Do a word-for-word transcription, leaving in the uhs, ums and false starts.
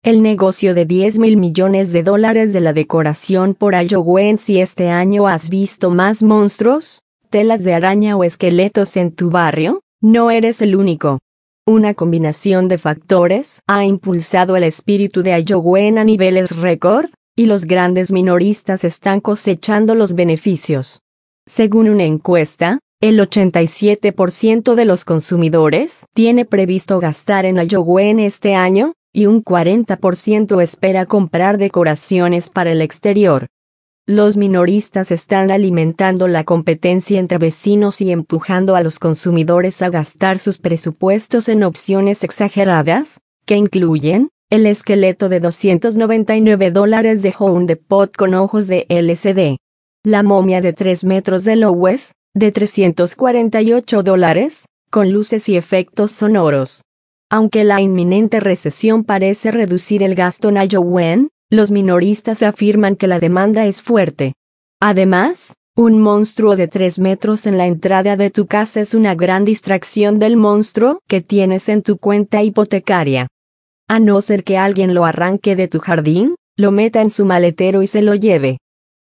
El negocio de diez mil millones de dólares de la decoración por Halloween. Si este año has visto más monstruos, telas de araña o esqueletos en tu barrio, no eres el único. Una combinación de factores ha impulsado el espíritu de Halloween a niveles récord, y los grandes minoristas están cosechando los beneficios. Según una encuesta, el ochenta y siete por ciento de los consumidores tiene previsto gastar en Halloween este año, y un cuarenta por ciento espera comprar decoraciones para el exterior. Los minoristas están alimentando la competencia entre vecinos y empujando a los consumidores a gastar sus presupuestos en opciones exageradas, que incluyen el esqueleto de doscientos noventa y nueve dólares de Home Depot con ojos de L C D, la momia de tres metros de Lowe's, de trescientos cuarenta y ocho dólares, con luces y efectos sonoros. Aunque la inminente recesión parece reducir el gasto en Halloween, los minoristas afirman que la demanda es fuerte. Además, un monstruo de tres metros en la entrada de tu casa es una gran distracción del monstruo que tienes en tu cuenta hipotecaria. A no ser que alguien lo arranque de tu jardín, lo meta en su maletero y se lo lleve.